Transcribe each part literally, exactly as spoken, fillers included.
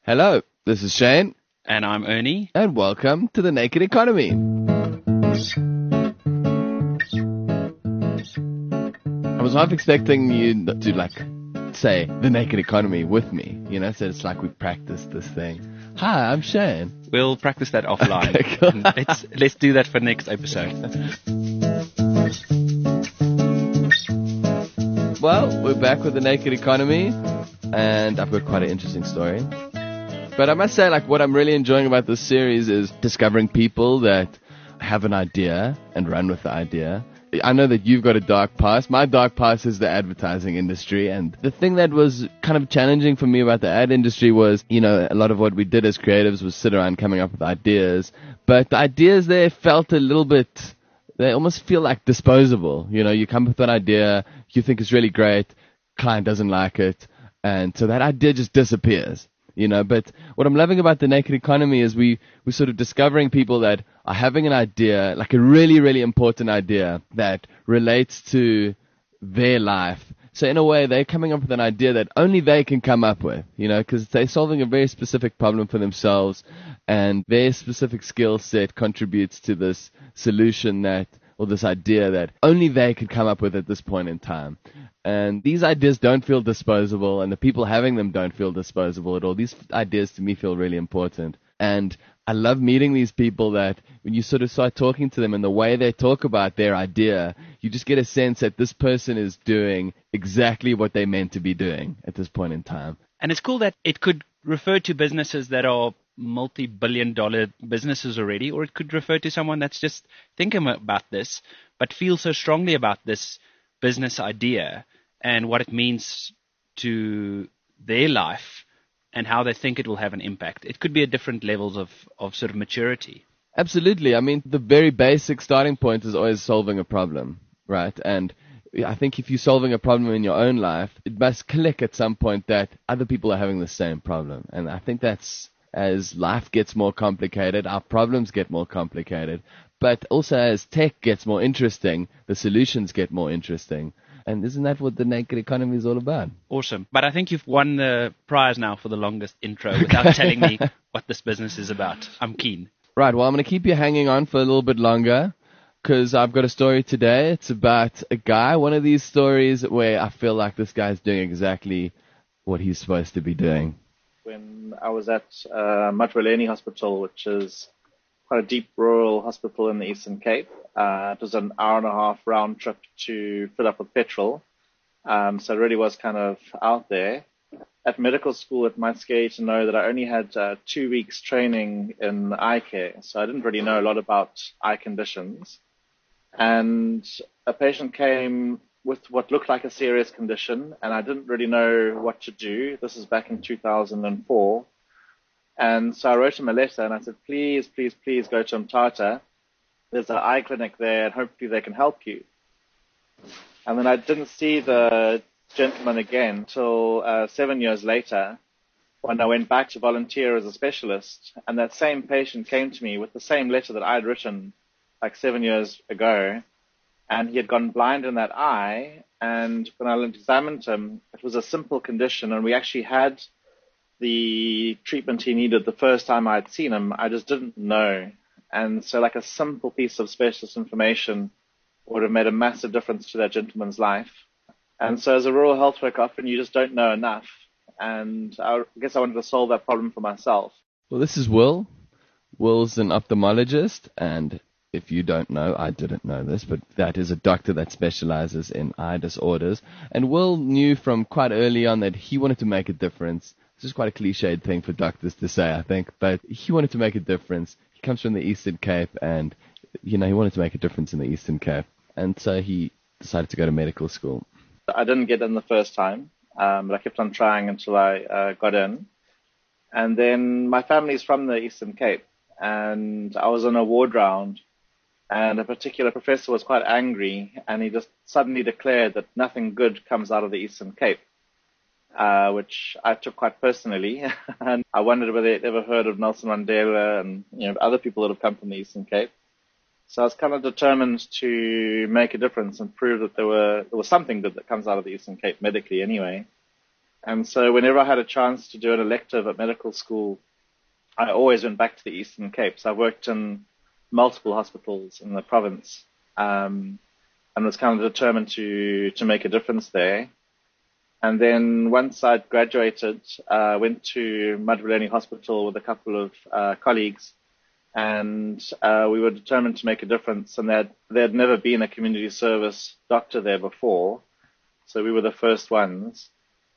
Hello, this is Shane. And I'm Ernie. And welcome to The Naked Economy. I was half expecting you to, like, say The Naked Economy with me, you know, so it's like we practiced this thing. Hi, I'm Shane. We'll practice that offline. Okay, cool. let's, let's do that for next episode. Well, we're back with The Naked Economy, and I've got quite an interesting story. But I must say, like, what I'm really enjoying about this series is discovering people that have an idea and run with the idea. I know that you've got a dark past. My dark past is the advertising industry. And the thing that was kind of challenging for me about the ad industry was, you know, a lot of what we did as creatives was sit around coming up with ideas. But the ideas there felt a little bit, they almost feel like disposable. You know, you come up with an idea, you think it's really great, client doesn't like it. And so that idea just disappears. You know, but what I'm loving about The Naked Economy is we, we're sort of discovering people that are having an idea, like a really, really important idea that relates to their life. So in a way, they're coming up with an idea that only they can come up with, you know, because they're solving a very specific problem for themselves, and their specific skill set contributes to this solution that, or this idea that only they could come up with at this point in time. And these ideas don't feel disposable, and the people having them don't feel disposable at all. These ideas to me feel really important. And I love meeting these people that when you sort of start talking to them and the way they talk about their idea, you just get a sense that this person is doing exactly what they meant to be doing at this point in time. And it's cool that it could refer to businesses that are multi-billion dollar businesses already, or it could refer to someone that's just thinking about this, but feels so strongly about this business idea and what it means to their life and how they think it will have an impact. It could be at different levels of, of sort of maturity. Absolutely. I mean, the very basic starting point is always solving a problem, right? And I think if you're solving a problem in your own life, it must click at some point that other people are having the same problem. And I think that's, as life gets more complicated, our problems get more complicated. But also as tech gets more interesting, the solutions get more interesting. And isn't that what The Naked Economy is all about? Awesome. But I think you've won the prize now for the longest intro without telling me what this business is about. I'm keen. Right. Well, I'm going to keep you hanging on for a little bit longer because I've got a story today. It's about a guy, one of these stories where I feel like this guy's doing exactly what he's supposed to be doing. When I was at uh, Matroleni Hospital, which is quite a deep rural hospital in the Eastern Cape. Uh, it was an hour and a half round trip to fill up with petrol. Um, so it really was kind of out there. At medical school, it might scare you to know that I only had uh, two weeks training in eye care. So I didn't really know a lot about eye conditions. And a patient came with what looked like a serious condition, and I didn't really know what to do. This is back in two thousand four. And so I wrote him a letter and I said, please, please, please go to Mthatha. There's an eye clinic there and hopefully they can help you. And then I didn't see the gentleman again until uh, seven years later when I went back to volunteer as a specialist. And that same patient came to me with the same letter that I had written like seven years ago. And he had gone blind in that eye. And when I examined him, it was a simple condition. And we actually had the treatment he needed the first time I'd seen him. I just didn't know. And so like a simple piece of specialist information would have made a massive difference to that gentleman's life. And so as a rural health worker, often you just don't know enough. And I guess I wanted to solve that problem for myself. Well, this is Will. Will's an ophthalmologist, and if you don't know, I didn't know this, but that is a doctor that specializes in eye disorders. And Will knew from quite early on that he wanted to make a difference. This is quite a cliched thing for doctors to say, I think, but he wanted to make a difference. He comes from the Eastern Cape, and, you know, he wanted to make a difference in the Eastern Cape. And so he decided to go to medical school. I didn't get in the first time, um, but I kept on trying until I uh, got in. And then my family's from the Eastern Cape, and I was on a ward round, and a particular professor was quite angry, and he just suddenly declared that nothing good comes out of the Eastern Cape. Uh, which I took quite personally, and I wondered whether they'd ever heard of Nelson Mandela and, you know, other people that have come from the Eastern Cape. So I was kind of determined to make a difference and prove that there were there was something good that comes out of the Eastern Cape medically anyway. And so whenever I had a chance to do an elective at medical school, I always went back to the Eastern Cape. So I worked in multiple hospitals in the province, um, and was kind of determined to, to make a difference there. And then once I'd graduated, I uh, went to Madrileni Hospital with a couple of uh, colleagues, and uh, we were determined to make a difference. And there had never been a community service doctor there before, so we were the first ones.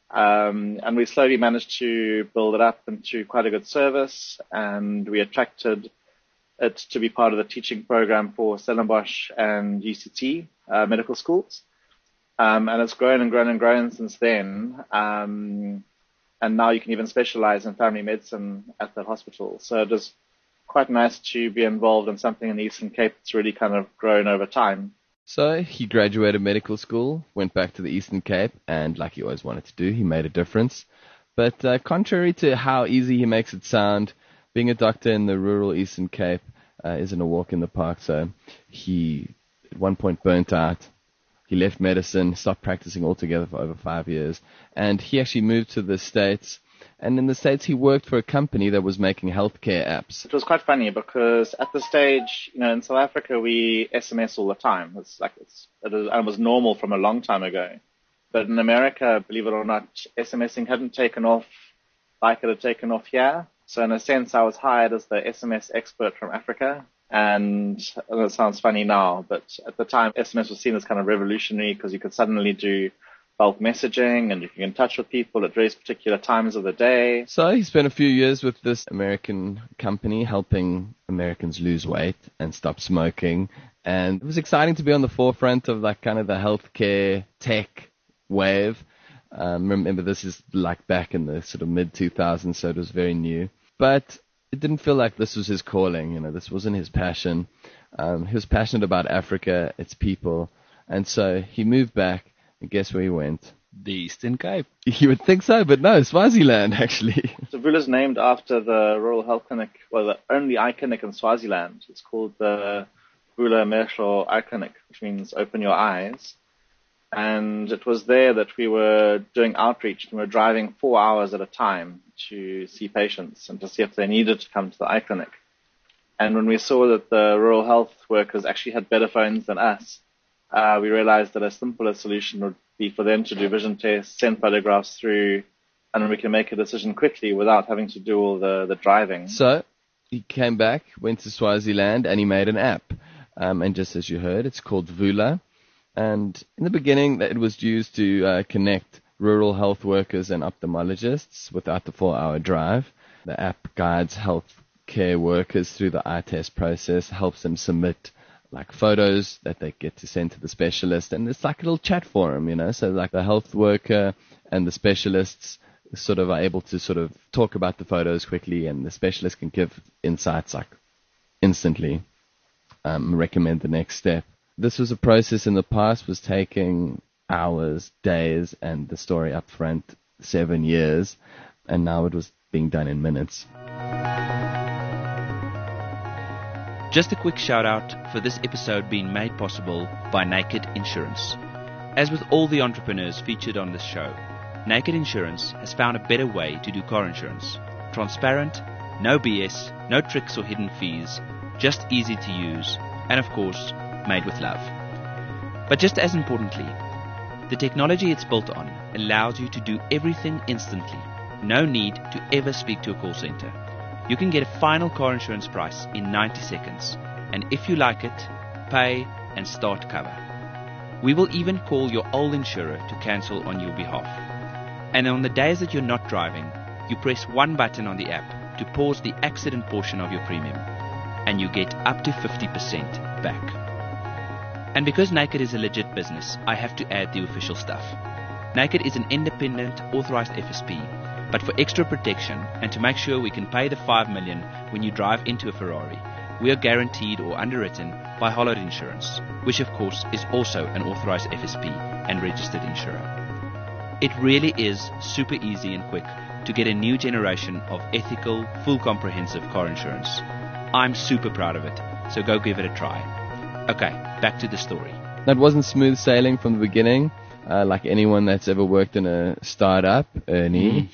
Um, and we slowly managed to build it up into quite a good service, and we attracted it to be part of the teaching program for Stellenbosch and U C T uh, medical schools. Um, and it's grown and grown and grown since then. Um, and now you can even specialize in family medicine at the hospital. So it was quite nice to be involved in something in the Eastern Cape that's really kind of grown over time. So he graduated medical school, went back to the Eastern Cape, and like he always wanted to do, he made a difference. But uh, contrary to how easy he makes it sound, being a doctor in the rural Eastern Cape uh, isn't a walk in the park. So he, at one point, burnt out. He left medicine, stopped practicing altogether for over five years, and he actually moved to the States. And in the States, he worked for a company that was making healthcare apps. It was quite funny because at the stage, you know, in South Africa, we S M S all the time. It's like it's, it, is, it was normal from a long time ago. But in America, believe it or not, SMSing hadn't taken off like it had taken off here. So in a sense, I was hired as the S M S expert from Africa. And it sounds funny now, but at the time, S M S was seen as kind of revolutionary because you could suddenly do bulk messaging and you can get in touch with people at various particular times of the day. So he spent a few years with this American company helping Americans lose weight and stop smoking. And it was exciting to be on the forefront of like kind of the healthcare tech wave. Um, remember, this is like back in the sort of mid two thousands, so it was very new. But it didn't feel like this was his calling. You know, this wasn't his passion. Um, he was passionate about Africa, its people. And so he moved back. And guess where he went? The Eastern Cape. You would think so, but no, Swaziland, actually. So Vula is named after the rural health clinic, well, the only eye clinic in Swaziland. It's called the Vula Mehlo Eye Clinic, which means open your eyes. And it was there that we were doing outreach, and we were driving four hours at a time to see patients and to see if they needed to come to the eye clinic. And when we saw that the rural health workers actually had better phones than us, Uh, we realized that a simpler solution would be for them to do vision tests, send photographs through, and then we can make a decision quickly without having to do all the, the driving. So he came back, went to Swaziland, and he made an app. Um, and just as you heard, it's called Vula. And in the beginning, it was used to uh, connect rural health workers and ophthalmologists without the four-hour drive. The app guides health care workers through the eye test process, helps them submit like photos that they get to send to the specialist, and it's like a little chat forum, you know, so like the health worker and the specialists sort of are able to sort of talk about the photos quickly, and the specialist can give insights like instantly, um, recommend the next step. This was a process in the past was taking hours, days, and the story up front seven years, and now it was being done in minutes. Just a quick shout out for this episode being made possible by Naked Insurance. As with all the entrepreneurs featured on this show, Naked Insurance has found a better way to do car insurance. Transparent, no B S, no tricks or hidden fees, just easy to use, and of course, made with love. But just as importantly, the technology it's built on allows you to do everything instantly. No need to ever speak to a call center. You can get a final car insurance price in ninety seconds. And if you like it, pay and start cover. We will even call your old insurer to cancel on your behalf. And on the days that you're not driving, you press one button on the app to pause the accident portion of your premium. And you get up to fifty percent back. And because Naked is a legit business, I have to add the official stuff. Naked is an independent, authorized F S P. But for extra protection and to make sure we can pay the five million dollars when you drive into a Ferrari, we are guaranteed or underwritten by Hollowed Insurance, which of course is also an authorized F S P and registered insurer. It really is super easy and quick to get a new generation of ethical, full comprehensive car insurance. I'm super proud of it, so go give it a try. Okay, back to the story. That wasn't smooth sailing from the beginning. Uh, like anyone that's ever worked in a startup, Ernie,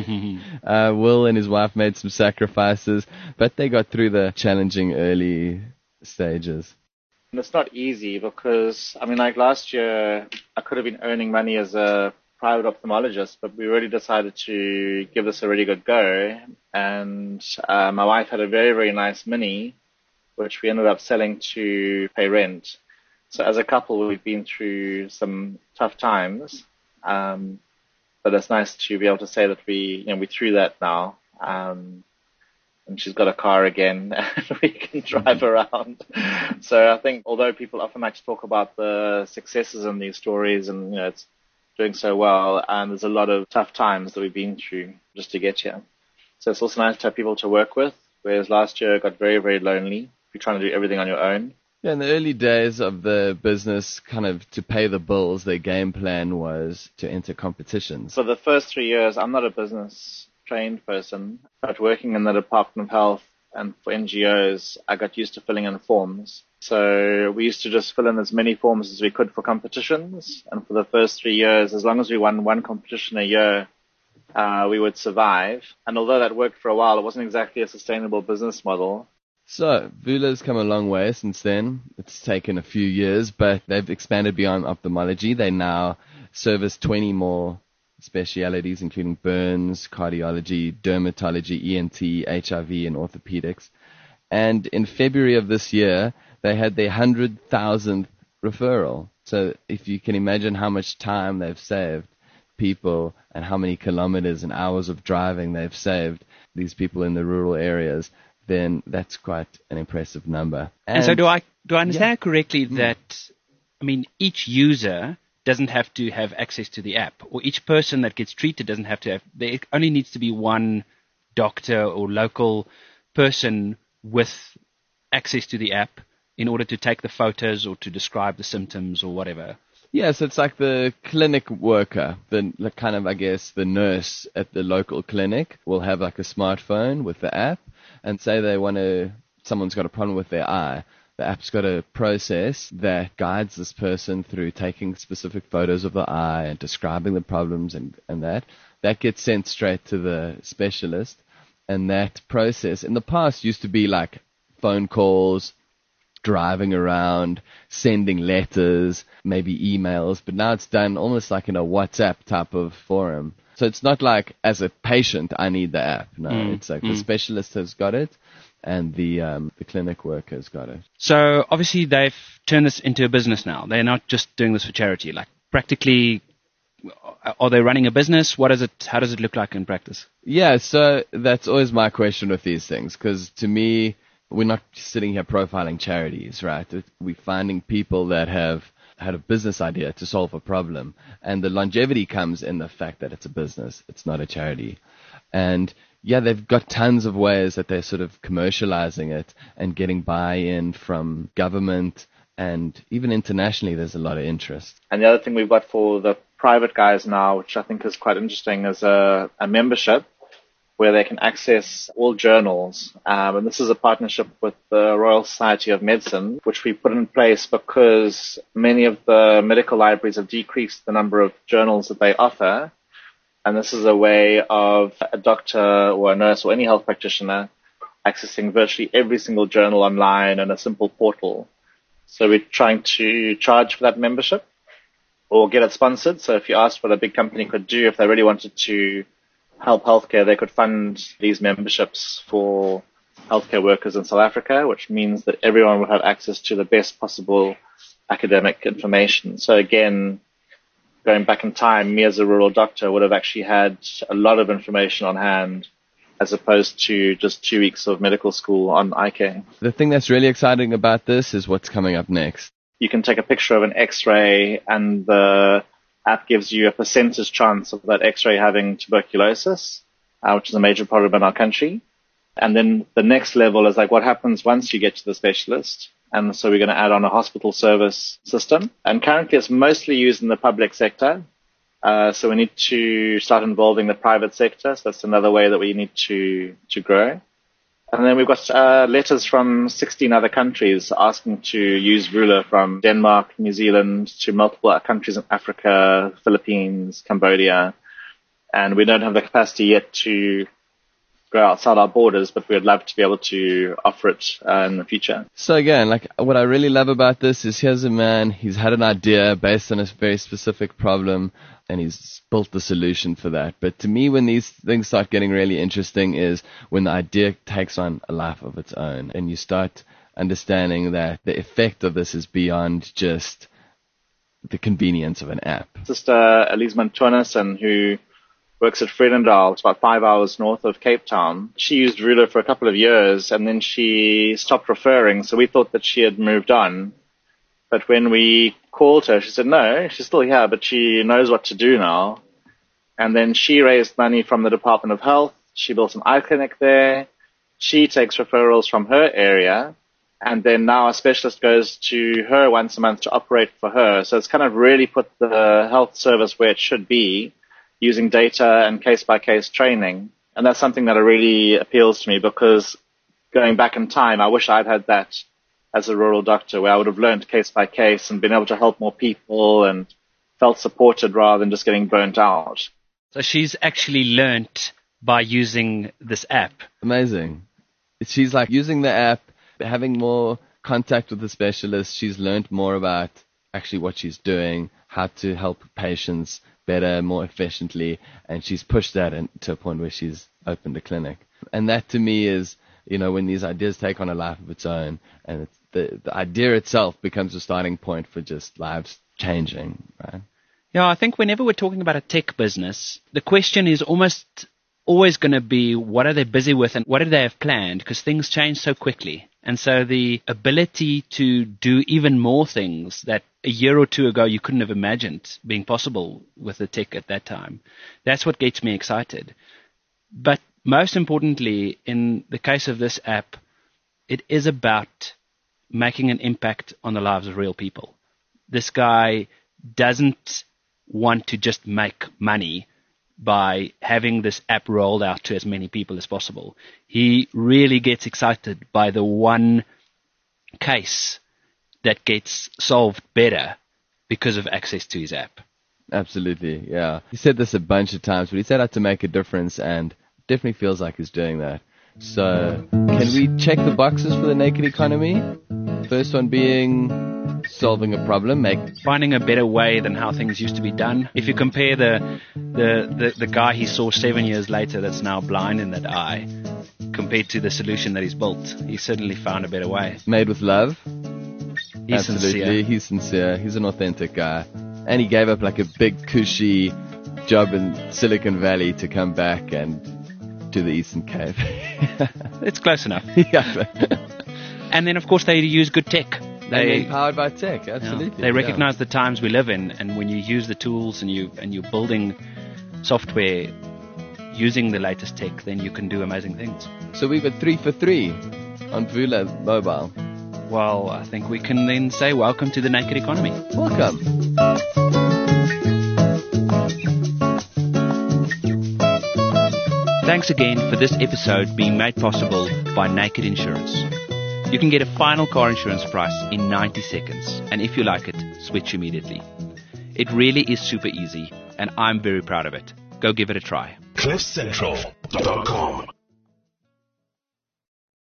uh, Will and his wife made some sacrifices, but they got through the challenging early stages. And it's not easy because, I mean, like last year, I could have been earning money as a private ophthalmologist, but we really decided to give this a really good go. And uh, my wife had a very, very nice Mini, which we ended up selling to pay rent. So as a couple, we've been through some tough times. Um, but it's nice to be able to say that we, you know, we through that now. Um, and she's got a car again and we can drive around. So I think although people often like to talk about the successes in these stories and, you know, it's doing so well, and there's a lot of tough times that we've been through just to get here. So it's also nice to have people to work with, whereas last year it got very, very lonely. You're trying to do everything on your own. Yeah, in the early days of the business, kind of to pay the bills, their game plan was to enter competitions. For the first three years, I'm not a business trained person, but working in the Department of Health and for N G Os, I got used to filling in forms. So we used to just fill in as many forms as we could for competitions. And for the first three years, as long as we won one competition a year, uh, we would survive. And although that worked for a while, it wasn't exactly a sustainable business model. So, Vula's come a long way since then. It's taken a few years, but they've expanded beyond ophthalmology. They now service twenty more specialities, including burns, cardiology, dermatology, E N T, H I V, and orthopedics. And in February of this year, they had their one hundred thousandth referral. So if you can imagine how much time they've saved people and how many kilometers and hours of driving they've saved these people in the rural areas, then that's quite an impressive number. And, and so do I do I understand yeah. correctly that, I mean, each user doesn't have to have access to the app, or each person that gets treated doesn't have to have, there only needs to be one doctor or local person with access to the app in order to take the photos or to describe the symptoms or whatever. Yeah, so it's like the clinic worker, the, the kind of, I guess, the nurse at the local clinic will have like a smartphone with the app and say they want to, someone's got a problem with their eye. The app's got a process that guides this person through taking specific photos of the eye and describing the problems and, and that. That gets sent straight to the specialist. And that process in the past used to be like phone calls, driving around, sending letters, maybe emails, but now it's done almost like in a WhatsApp type of forum. So it's not like as a patient, I need the app. No, mm, it's like mm. the specialist has got it and the um, the clinic worker's got it. So obviously they've turned this into a business now. They're not just doing this for charity. Like practically, are they running a business? What is it? How does it look like in practice? Yeah, so that's always my question with these things, because to me, we're not sitting here profiling charities, right? We're finding people that have had a business idea to solve a problem. And the longevity comes in the fact that it's a business. It's not a charity. And yeah, they've got tons of ways that they're sort of commercializing it and getting buy-in from government, and even internationally there's a lot of interest. And the other thing we've got for the private guys now, which I think is quite interesting, is a, a membership where they can access all journals. Um, and this is a partnership with the Royal Society of Medicine, which we put in place because many of the medical libraries have decreased the number of journals that they offer. And this is a way of a doctor or a nurse or any health practitioner accessing virtually every single journal online in a simple portal. So we're trying to charge for that membership or get it sponsored. So if you asked what a big company could do if they really wanted to help healthcare, they could fund these memberships for healthcare workers in South Africa, which means that everyone would have access to the best possible academic information. So again, going back in time, me as a rural doctor would have actually had a lot of information on hand as opposed to just two weeks of medical school on eye care. The thing that's really exciting about this is what's coming up next. You can take a picture of an X-ray and the app gives you a percentage chance of that X-ray having tuberculosis, uh, which is a major problem in our country. And then the next level is like what happens once you get to the specialist. And so we're going to add on a hospital service system. And currently it's mostly used in the public sector. Uh, so we need to start involving the private sector. So that's another way that we need to, to grow. And then we've got uh, letters from sixteen other countries asking to use Vula, from Denmark, New Zealand, to multiple countries in Africa, Philippines, Cambodia. And we don't have the capacity yet to go outside our borders, but we'd love to be able to offer it uh, in the future. So again, like what I really love about this is here's a man, he's had an idea based on a very specific problem, and he's built the solution for that. But to me, when these things start getting really interesting is when the idea takes on a life of its own, and you start understanding that the effect of this is beyond just the convenience of an app. Sister Elise Mantuanis, who works at Vredendal, it's about five hours north of Cape Town. She used Vula for a couple of years, and then she stopped referring, so we thought that she had moved on. But when we called her, she said, no, she's still here, but she knows what to do now. And then she raised money from the Department of Health. She built an eye clinic there. She takes referrals from her area. And then now a specialist goes to her once a month to operate for her. So it's kind of really put the health service where it should be, using data and case-by-case training. And that's something that really appeals to me, because going back in time, I wish I'd had that as a rural doctor, where I would have learned case-by-case and been able to help more people and felt supported rather than just getting burnt out. So she's actually learnt by using this app. Amazing. She's like using the app, having more contact with the specialist. She's learned more about actually what she's doing, how to help patients better, more efficiently, and she's pushed that in, to a point where she's opened a clinic. And that to me is, you know, when these ideas take on a life of its own, and it's the, the idea itself becomes a starting point for just lives changing, right? Yeah, I think whenever we're talking about a tech business, the question is almost always going to be what are they busy with and what do they have planned, because things change so quickly. And so the ability to do even more things that a year or two ago you couldn't have imagined being possible with the tech at that time, that's what gets me excited. But most importantly, in the case of this app, it is about making an impact on the lives of real people. This guy doesn't want to just make money by having this app rolled out to as many people as possible. He really gets excited by the one case that gets solved better because of access to his app. Absolutely, yeah. He said this a bunch of times, but he set out to make a difference, and definitely feels like he's doing that. So, can we check the boxes for the naked economy? First one being solving a problem, make finding a better way than how things used to be done. If you compare the the, the, the guy he saw seven years later that's now blind in that eye, compared to the solution that he's built, he certainly found a better way. Made with love. He's Absolutely, sincere. he's sincere. He's an authentic guy, and he gave up like a big cushy job in Silicon Valley to come back and to the Eastern Cape. It's close enough. Yeah. And then, of course, they use good tech. They powered by tech, absolutely. Yeah, they recognize yeah. the times we live in, and when you use the tools and you and you're building software using the latest tech, then you can do amazing things. So we got three for three on Vula Mobile. Well, I think we can then say welcome to the naked economy. Welcome. Thanks again for this episode being made possible by Naked Insurance. You can get a final car insurance price in ninety seconds, and if you like it, switch immediately. It really is super easy, and I'm very proud of it. Go give it a try. cliff central dot com